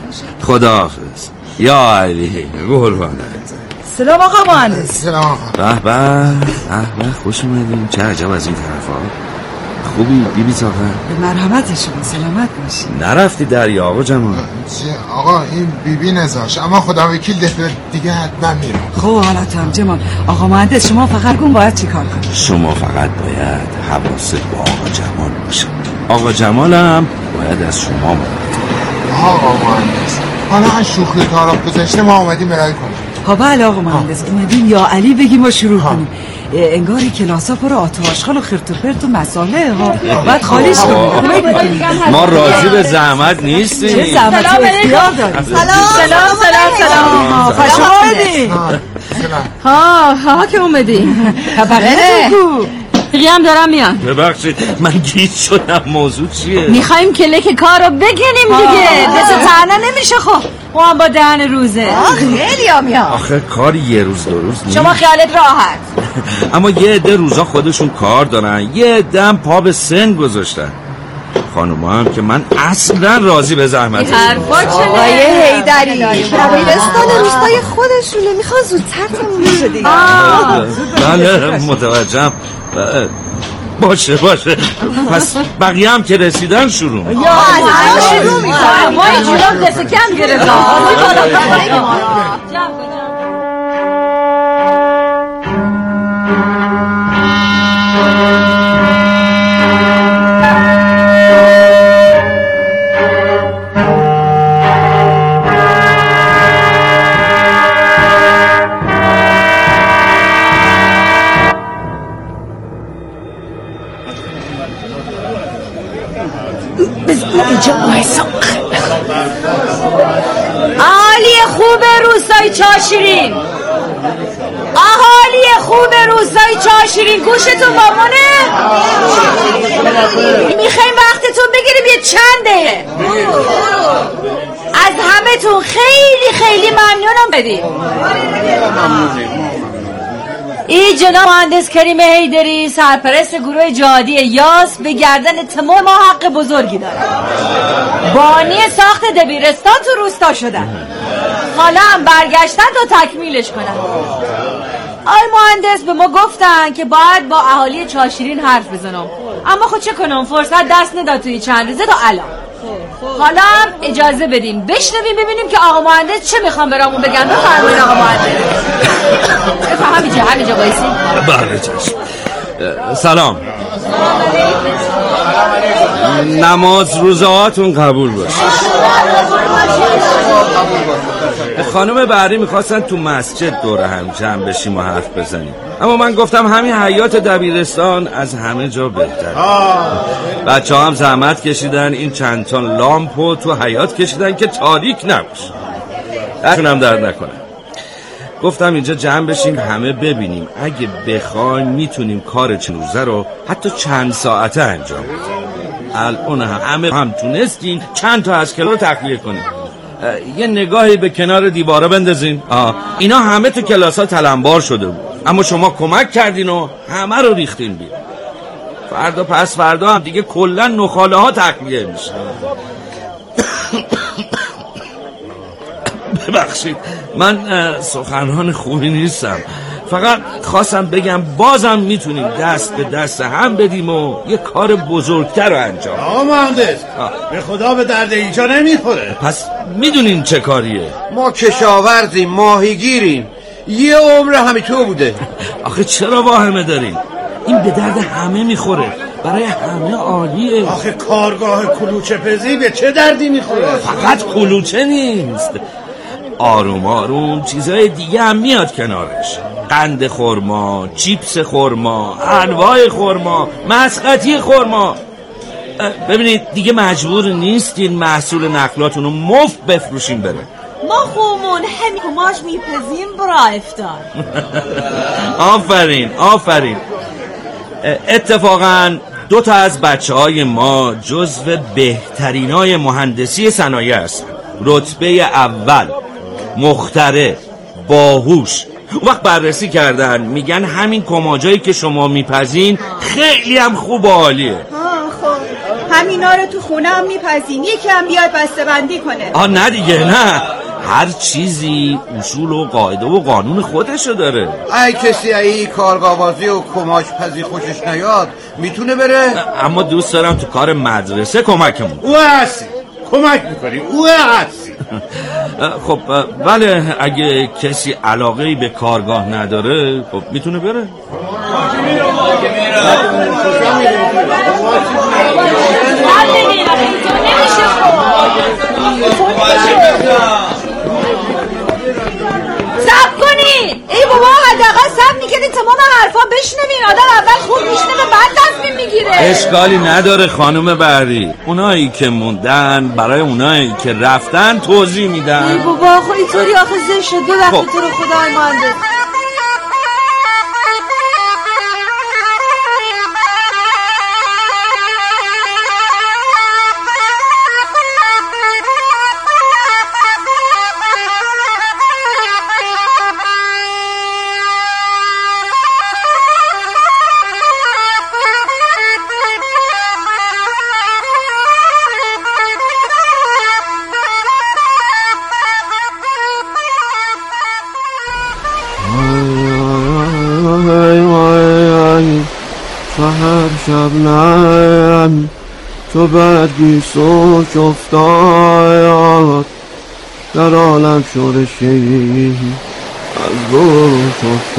خداحافظ. یا علی قربانت. سلام آقا مهندس. سلام آقا. به خوش اومدین. چه عجب از این طرفا. خوبی بیبی ساخر؟ به مرحمت شما سلامت باشی. نرفتی دریا آقا جمال؟ آقا این بیبی نذاش، اما خدا وکیل دیگه حتما میرم. خب حالتم جمال. آقا مهندس شما فقط باید چی کار کنی؟ شما فقط باید حواست با آقا جمال باشه. آقا جمالم باید از شما آقا مهندس حالا از شوخی تعارف گذشته ما اومدیم برای کنیم. بله آقا مهندس اومدیم یا علی بگیم و شروع کنیم. انگاری کلاسا پر آتشخال و خرت و پرت و مساله ها بعد خالیش کنیم. ما راضی به زحمت نیستیم. چه زحمتی اختیار داریم. سلام خوش آمدید. ها که اومدیم. خبره دیگه هم دارم میان. ببخشید من گیج شدم. موضوع چیه؟ میخوایم کلک کار رو بکنیم دیگه. دست تنها نمیشه. خب ما هم با دهن روزه. خیلی ها میان. آخه کار یه روز دو روز نیست. شما خیالت راحت. اما یه عده روزا خودشون کار دارن، یه عده هم پا به سن گذاشتن. خانوما هم که من اصلا راضی به زحمت آقای حیدری دبیرستان روستای خودشونه، میخوان زودتر تموم بشه دیگه. بله متوجهم. باشه پس بقیه هم که رسیدن شروع شروع میکنم. ما اینجورا دست کم گرفتم. اهالی خوب روستای چاشرین، اهالی خوب روستای چاشرین گوشتون مامانه. میخوایم وقتتون بگیریم یه چند دقیقه. از همه تون خیلی ممنونم بدیم. این جناب مهندس کریم حیدری سرپرست گروه جهادی یاس به گردن تمام ما حق بزرگی داره. بانی ساخت دبیرستان تو روستا شدن، حالا هم برگشتن تا تکمیلش کنن. آقای مهندس به ما گفتن که باید با اهالی چاشرین حرف بزنم، اما خود چه کنم فرصت دست نداد توی چند روزه تا الان. حالا هم اجازه بدیم بشنویم ببینیم که آقا مهندس چه میخوام برامون بگن. بفرمایید آقا مهندس. همینجا بایسید. بله چشم. سلام. نماز روزهاتون قبول باشه. خانم بعدی میخواستن تو مسجد دور هم جمع بشیم و حرف بزنیم، اما من گفتم همین حیات دبیرستان از همه جا بهتره. بچه هم زحمت کشیدن این چند تا لامپو تو حیات کشیدن که تاریک نباشه. دستونم درد نکنه. گفتم اینجا جمع بشیم همه ببینیم اگه بخوایم میتونیم کار چند روزه رو حتی چند ساعته انجام بدیم. الان همه هم تونستیم چند تا از کلاس رو تخلیه کنیم. یه نگاهی به کنار دیواره بندازین. اینا همه تو کلاس ها تلمبار شده بود، اما شما کمک کردین و همه رو ریختین بیرون. فردا پس فردا هم دیگه کلن نخاله ها تخلیه میشه. ببخشید من سخنران خوبی نیستم، فقط خواستم بگم بازم میتونیم دست به دست هم بدیم و یه کار بزرگتر رو انجام. آقا مهندس به خدا به درد اینجا نمیخوره. پس میدونین چه کاریه؟ ما کشاورزیم، ماهیگیریم، یه عمر همینطور بوده. آخه چرا واهمه دارین؟ این به درد همه میخوره، برای همه عالیه. آخه کارگاه کلوچه پزی به چه دردی میخوره؟ فقط کلوچه نیست، آروم آروم چیزهای دیگه هم میاد کنارش. قند خرما، چیپس خرما، انواع خرما، مسقطی خرما. ببینید دیگه مجبور نیستین محصول نقلاتون رو مفت بفروشین بره. ما خومون همین کماش میپزیم برا افطار. آفرین. اتفاقا 2 از بچه‌های ما جزو بهترینای مهندسی صنایع است. رتبه اول، مخترع، باهوش. اون وقت بررسی کردن میگن همین کماجایی که شما میپزین خیلی هم خوب و عالیه. همینا رو تو خونه هم میپزیم، یکی هم بیاد بسته بندی کنه. نه دیگه، نه، هر چیزی اصول و قاعده و قانون خودشو داره. ای کسی ای کارگاه‌بازی و کماش پزی خوشش نیاد میتونه بره، اما دوست دارم تو کار مدرسه کمکمون. او هستی کمک میکنی، او هستی. خب بله، اگه کسی علاقه‌ای به کارگاه نداره خب میتونه بره. صبر کنین. ای بابا حداقل صبر میکنین تمام حرفا بشنوین. آدم اول خوب میشنوه بعد تصمیم میگیره. اشکالی نداره خانم بهری، اونایی که موندن برای اونایی که رفتن توضیح میدن. ای بابا خب اینطوری آخه زشت شد. ببخشید تو رو خدای مهندس. شبنم تو برگی سوش افتاد در عالم شورشی از گوش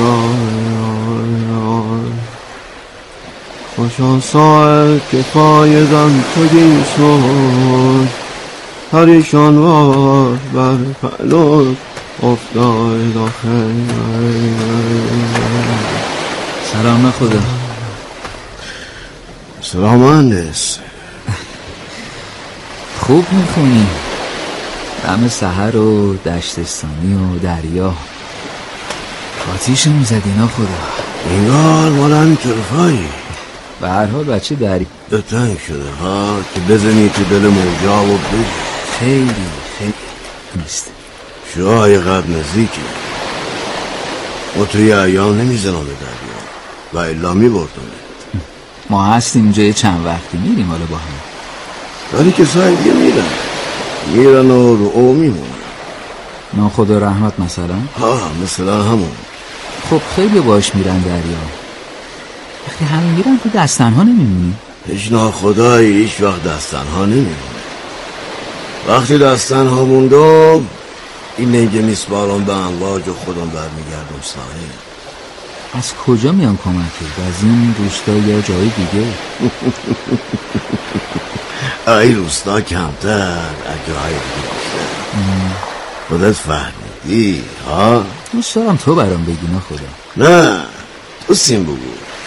افتاد خوشان ساعت که پایدم تو گیسون پریشان وار بر پلوش افتاد آخر. سلام خدا. سلام مهندس. خوب میخونی؟ دم سحر و دشتستانی و دریا آتیش میزدی نا خدا. اینگار مالن طرفایی. به هر حال بچه دری تنگ شده ها که بزنی تو دل موجا و بری. خیلی نیست. شوهای قد نزدیکی و توی ایام نمیزنم به دریا و الا میبردم. ما هستیم اینجا یه چند وقتی میریم حالا با هم. ولی کسایی دیگه میرن و رو او میمونن. ناخدا رحمت مثلا؟ مثلا همون. خب خیلی باش میرن دریا. وقتی همه میرن تو دستنها نمیمونی؟ هیچ ناخدایی هیچ وقت دستنها نمیمونه. وقتی دستنها موندم این نگه میسپارم به امواج و خودم برمیگردم ساحل. از کجا میان کمکت؟ از این روستا یا جای دیگه؟ ای روستا کمتر، اگرهای دیگه بیشتر. خودت فهمیدی ها؟ دوست دارم تو برام بگی نا خدا. نه تو سیم بگو.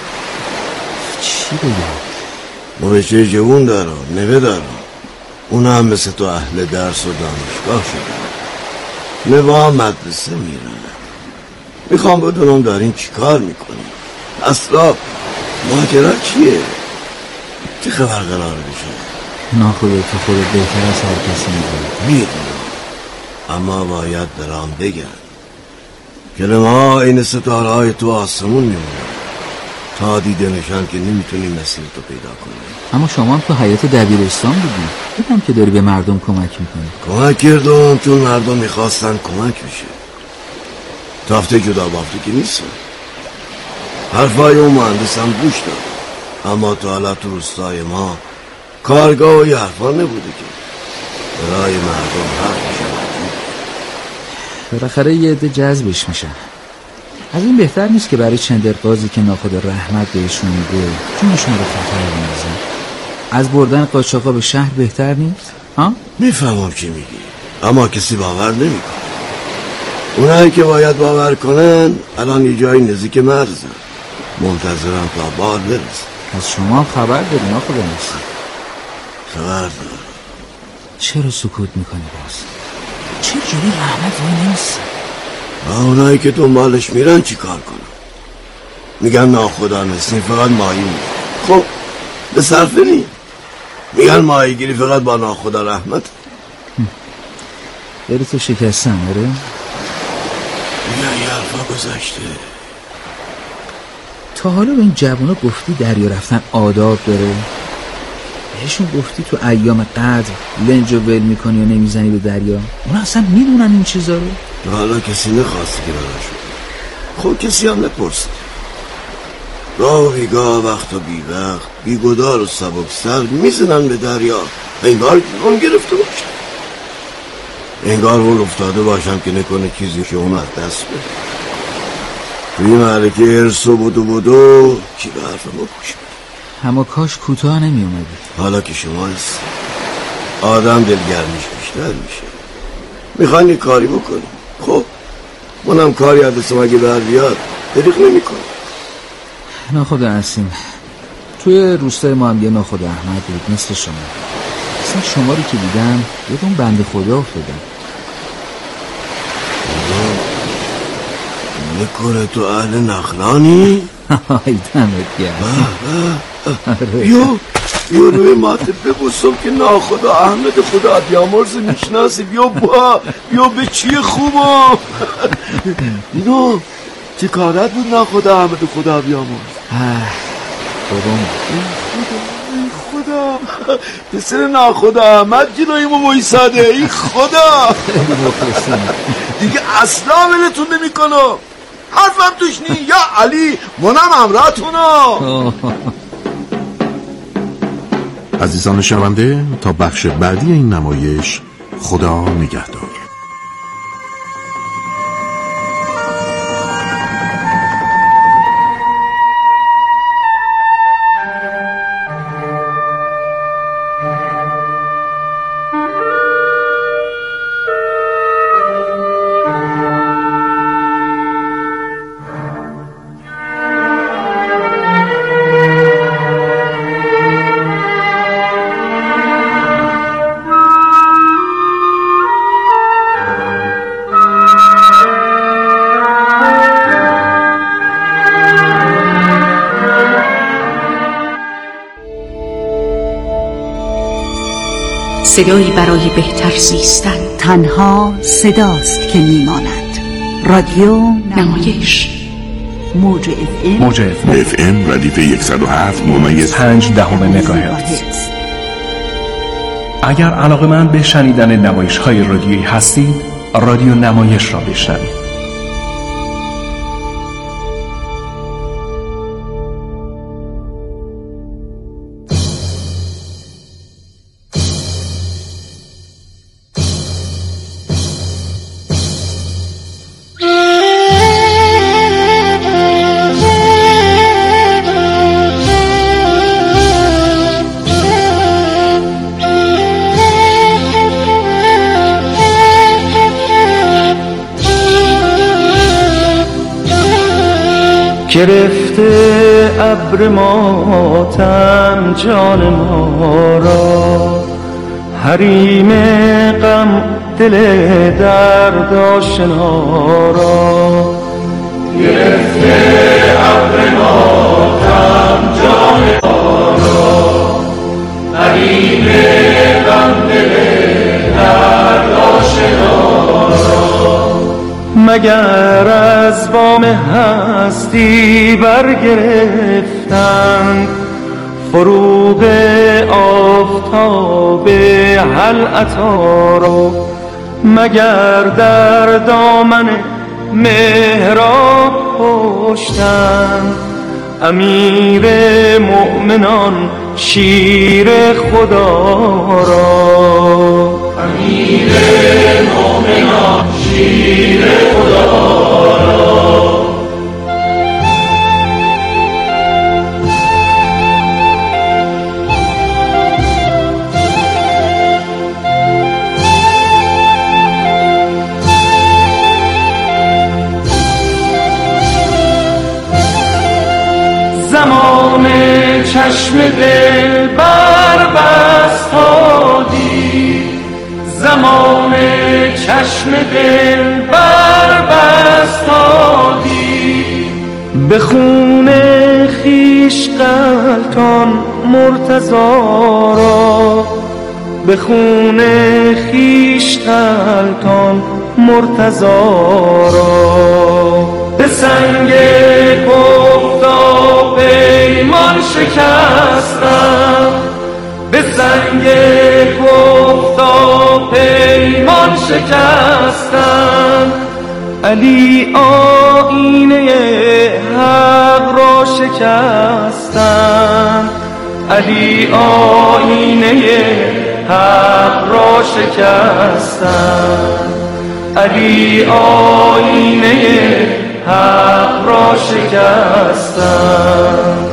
چی بگم؟ ما بچه جوون دارم، نوه دارم. اون هم مثل تو اهل درس و دانشگاه شدن، نوه هم مدرسه میرن. میخوام بدونم دارین چی کار میکنی؟ اصلا ماجرا چیه؟ چه خبر قرار بشه؟ ناخدا تو خودت بهتر از هر کسی میدونم، اما باید برام بگن. کلمه ها این ستاره های تو آسمون میمونه تا دیده نشان که نمیتونی مسیر تو پیدا کنی. اما شما هم تو حیات دبیرستان بودی، دیدم که داری به مردم کمک میکنی. کمک کردم چون مردم میخواستن کمک بشه. تافته جدا بافته که نیستم. حرفای اون مهندسم گوش داد، اما تا حالا تو روستای ما کارگاه و یه حرفا نبوده که برای مردم حرف میشه. بالاخره یه عده جذبش میشن. از این بهتر نیست که برای چندربازی که ناخدا رحمت بهشون میده جونشون رو خطر بندازن؟ از بردن قاچاقا به شهر بهتر نیست؟ ها؟ میفهمم چی میگی، اما کسی باور نمیکنه. اونایی که باید باور کنن الان یه جایی نزدیک مرزن، منتظرم تا بار برسه. از شما خبر داری ناخدا نیست؟ خبر دارم. چرا سکوت میکنی باز؟ چرا جوری رحمت وای نیست؟ اونایی که دنبالش میرن چی کار کنن؟ میگن ناخدا نستیم فقط ماهی میگن. خب به صرفه نیم. میگن ماهی گیری فقط با ناخدا رحمت. داری تو شکستن داره؟ میگن یه حرفا گذاشته. تا حالا به این جوونا گفتی دریا رفتن آداب داره؟ بهشون گفتی تو ایام قدر لنج رو ول میکنی و نمیزنی به دریا؟ اونا اصلا میدونن این چیزا رو؟ حالا کسی نخواستی که براشون، خب کسی هم نپرسید. گاه و بیگاه، وقت و بی وقت، بیگدار و سبک سر میزنن به دریا، انگار اون گرفته باشه، انگار اون افتاده باشم که نکنه چیزی که اون از دست بده. توی معرکه ارس و بدو کی به حرف ما گوش بده؟ اما کاش کوتاه نمی اومدی. حالا که شما هست آدم دلگرمیش بیشتر میشه، میخواین یه کاری بکنیم، خب منم کاری از دستم اگه بر بیاد دریغ نمی کنم. ناخدا هستیم. توی روستای ما هم یه ناخدا احمد بود مثل شما. اصلا شما رو که دیدم یادم بنده خدا افتادم. نکنه تو اهل نخلانی؟ های دمت گرم. بیا روی ماته ببوسم که ناخدا احمد خدا بیامرز میشناسی. بیا به چی خوبم. اینو چه کارت بود ناخدا احمد خدا بیامرز؟ خدا پسر ناخدا احمد جلوی ما وایساده. ای خدا دیگه اصلا ولتون نمی کنم، حرفم توش نی. یا علی منم امراتونو. عزیزان شنونده، تا بخش بعدی این نمایش خدا نگهدار. صدایی برای بهتر زیستن. تنها صداست که میماند. رادیو نمایش. موج FM ردیف 107.5 مگاهرتز. اگر علاقه‌مند به شنیدن نمایش‌های رادیویی هستید، رادیو نمایش را بشنوید. گرفته ابر ماتم جان ما را، حریم غم دل درد آشنا را. گرفته ابر ماتم جان ما را، حریم غم دل درد آشنا را. مگر از بام هستی برگرفتند فروغ آفتاب هل عطا را. مگر در دامن مهراب پشتند امیر مؤمنان شیر خدا را. امیر مؤمنان شیر خدا را. زمان چشم دل بربستادی، زمان چشم دل بربستادی. به خون خویش غلطان مرتضی را، به خون خویش غلطان مرتضی را. به سنگ گفتا پیمان شکستم، به سنگ گفتا پیمان شکستند، علی آینه حق را شکستند، علی آینه حق را شکستند، علی آینه حق را شکستند.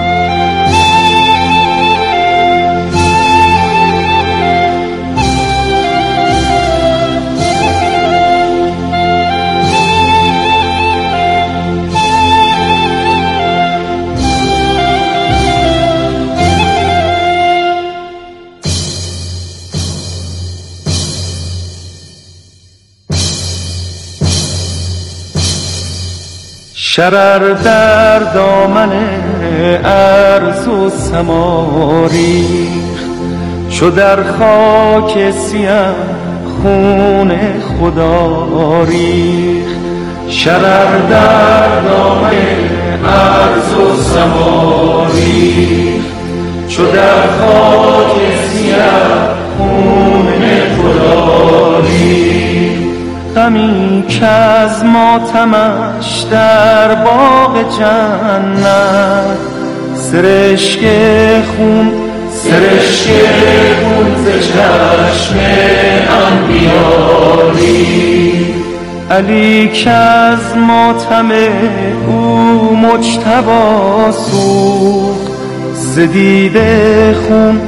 شرر در دامن ارض و سما ریخت، چو در خاک سیه خون خدا ریخت. شرر در دامن ارض و سما ریخت، چو در خاک سیه خون خدا ریخت. غمی که از ماتمش در باغ جنت، سرشک خون ز چشم انبیا ریخت. علی که از ماتم او مجتبی سوخت، ز دیده خون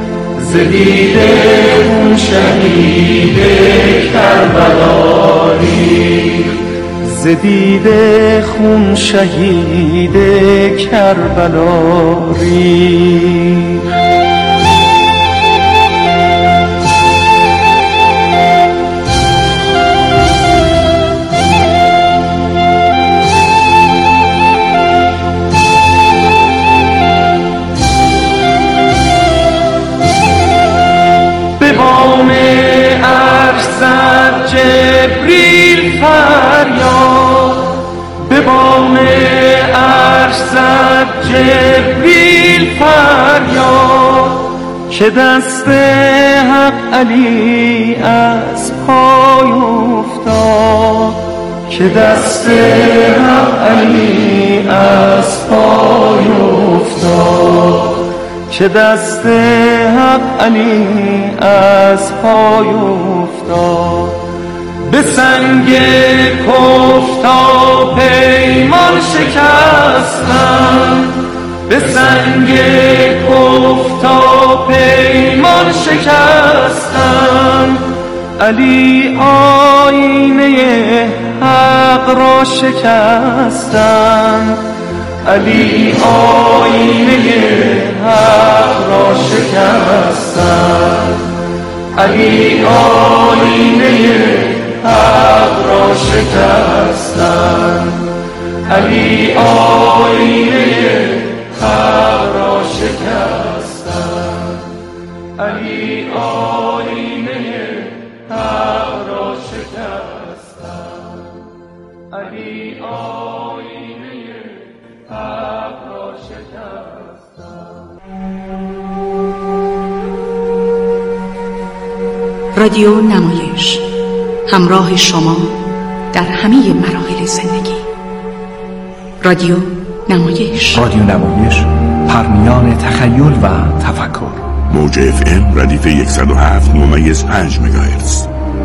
شهید کربلا ریخت، ز دیده خون شهید کربلا ریخت. جبریل فریاد، به بام عرش زد جبریل فریاد، که دست حق علی از پای افتاد، که دست حق علی از پای افتاد، که دست حق علی از پای افتاد. به سنگ کفتا پیمان شکستند، به سنگ کفتا پیمان شکستند، علی آینه حق را شکستند، علی آینه حق را شکستند، علی آینه حق را شکستند، علی آینه حق را شکستند، علی آینه حق را شکستند، علی آینه حق را شکستند. رادیو نمایش، همراه شما در همه مراحل زندگی. رادیو نمایش، رادیو نمایش، پرمیان تخیل و تفکر. موج FM ردیف 107.5 مگاهرتز.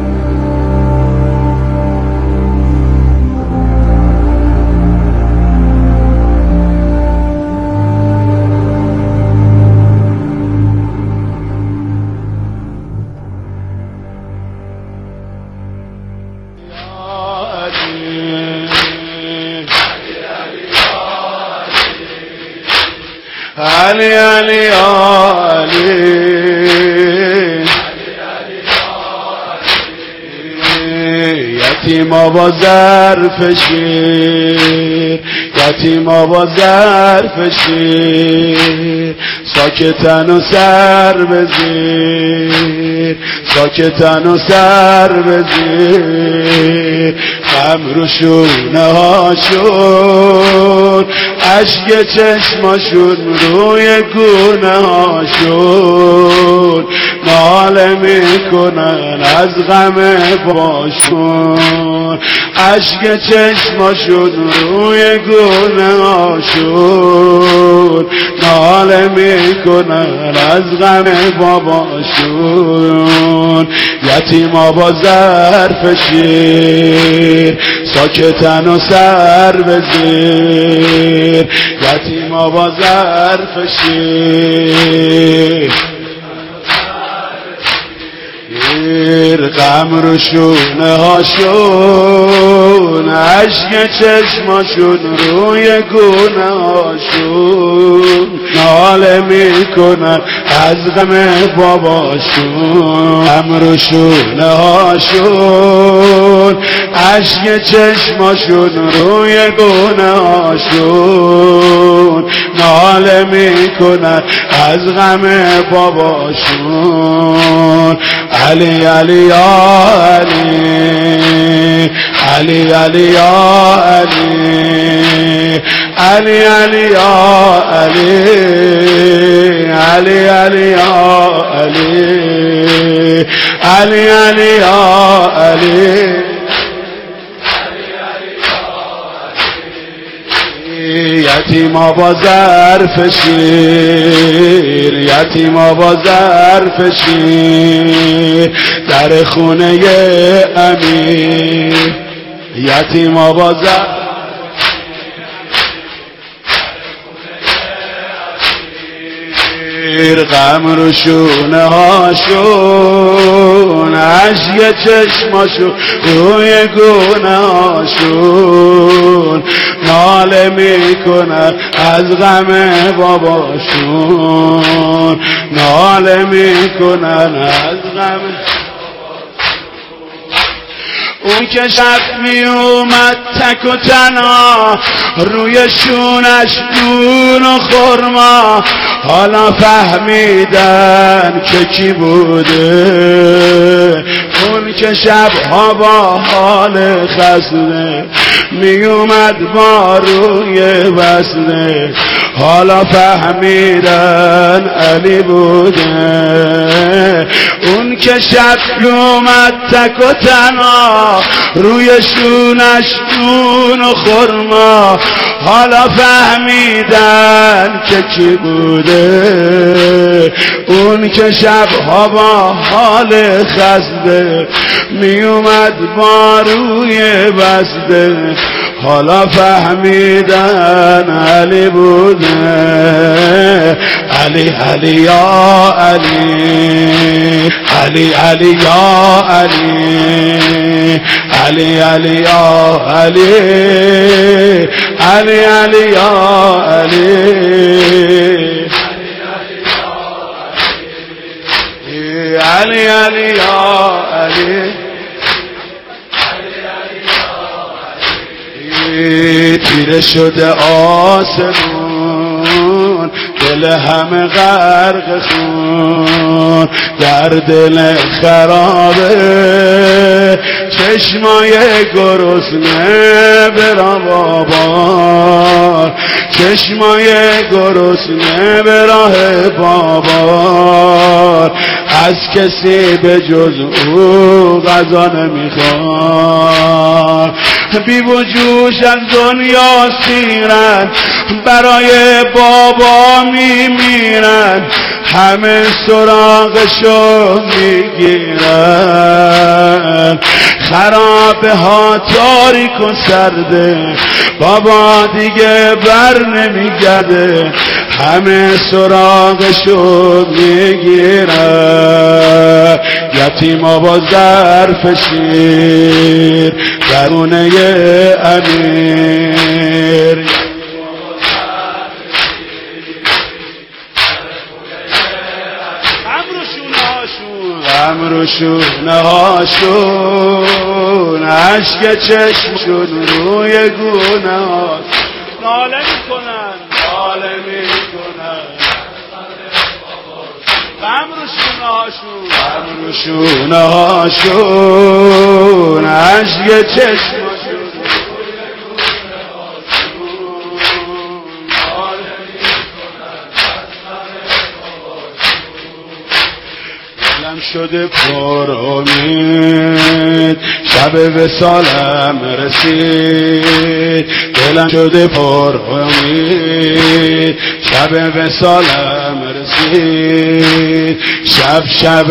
علی علی علی یتیما با ظرف شیر، یتیما با ظرف شیر، ساکتن و سر بزیر، ساکتن و سر بزیر، غم رو شونه هاشون، اشک چشماشون روی گونه هاشون، ناله میکنن از غم باشون، اشک چشماشون روی گونه هاشون، ناله میکنن از غم باباشون. یتیما با ظرف شیر ساکتن و سر به زیر، یتیما با ظرف شیر غم رو شونه هاشون، اشک چشماشون روی گونه هاشون، ناله میکنن از غم باباشون. غم رو شونه هاشون، اشک چشماشون روی گونه هاشون، ناله میکنن از غم باباشون. علی علی یا علی، علی علی یا علی، علی علی یا علی، علی علی یا علی، علی علی یا علی. یتیما با ظرف شیر، یتیما با ظرف شیر در خونه امیر، یتیما با ظرف غم رو شونه هاشون، اشک چشماشون روی گونه هاشون، ناله میکنن از غم باباشون، ناله میکنن از غم. اون که شب می اومد تک و تنها، روی شونش نون و خرما، حالا فهمیدن که کی بوده. اون که شبها با حال خسته می اومد با روی بسته، حالا فهمیدن علی بوده. اون که شب اومد تک و تنها، روی شونش نون و خرما، حالا فهمیدن که کی بوده. اون که شبها با حال خسته می اومد با روی بسته، حالا فهمیدن علی بوده. علی علی یا علی، علی علی یا علی، علی علی یا علی، علی علی یا علی، علی علی یا علی. تیره شده آسمون، دل همه غرق خون، در دل خرابه چشمای گرسنه برا بابا، چشمای گرسنه به راه بابا، از کسی به جز او غذا نمیخواد. بی وجوش از دنیا سیرن، برای بابا میمیرن، همه سراغشو میگیرن. خرابه ها تاریک و سرده، بابا دیگه بر نمیگرده، همه سراغشو میگیرن. یتیما با ظرف شیر درونه امیر، غم رو شونه هاشون، اشک چشمشون روی گونه هاشون، ناله میکنن، ناله میکنن. غم رو شونه هاشون، غم رو شونه هاشون، اشک چشمشون شده پر امید شب وصالم رسید دلم شده پر امید شب وصالم رسید شب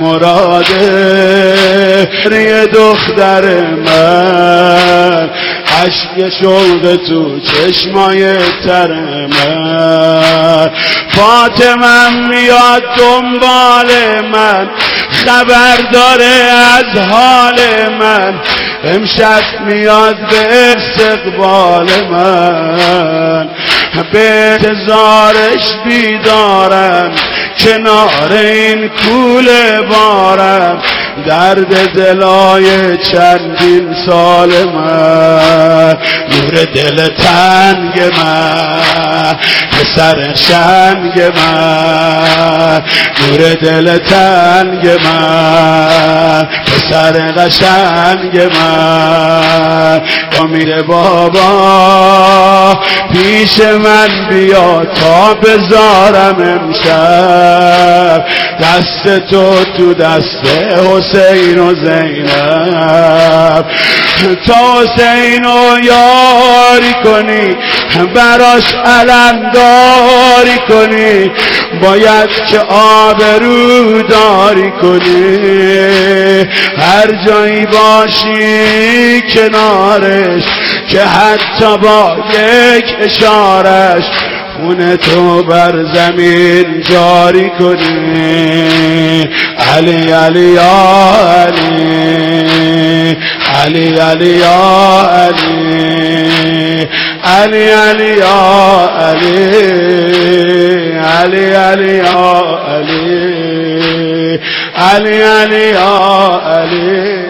مراده یه دختر من عشق شوق تو چشمای تر من فاطمه میاد دنبال من خبر داره از حال من امشب میاد به استقبال من به انتظارش بیدارم کنار این کوله بارم درد دلای چندین سال من نور دل تنگ من پسر شنگ من نور دل تنگ من پسر قشنگ من امید بابا پیش من بیا تا بذارم امشب دست تو دست حسین و زینب تا حسین رو یاری کنی براش علمداری کنی باید که آبرو داری کنی هر جایی باشی کنارش که حتی با یک اشارش خون تو بر زمین جاری کنی علی علی یا علی علی علی یا علی علی علی یا علی علی علی یا علی علی علی یا علی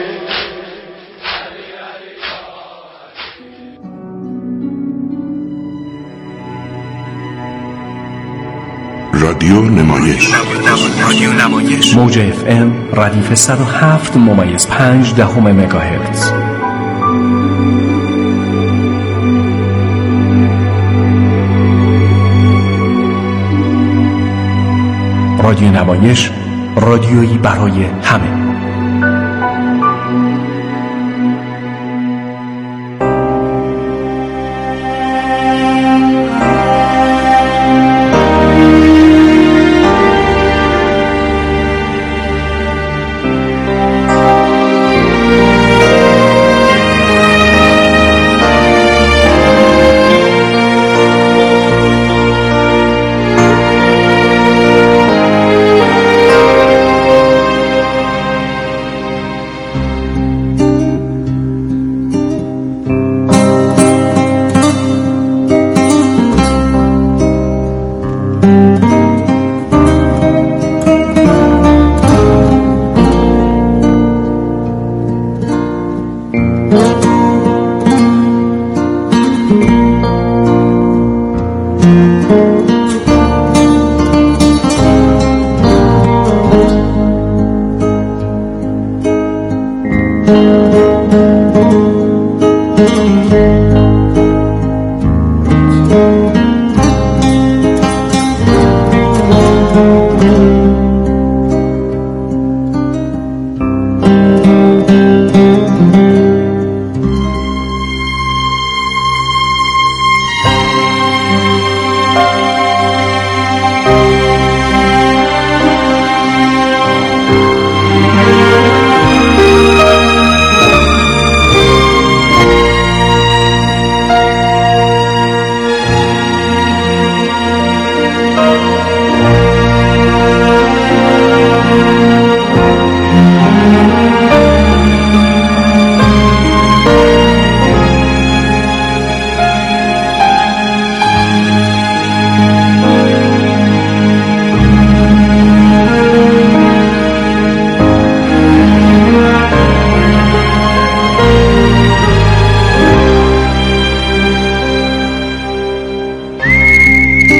رادیو نمایش موج FM ردیف 107.5 مگاهرتز. رادیو نمایش رادیویی برای همه.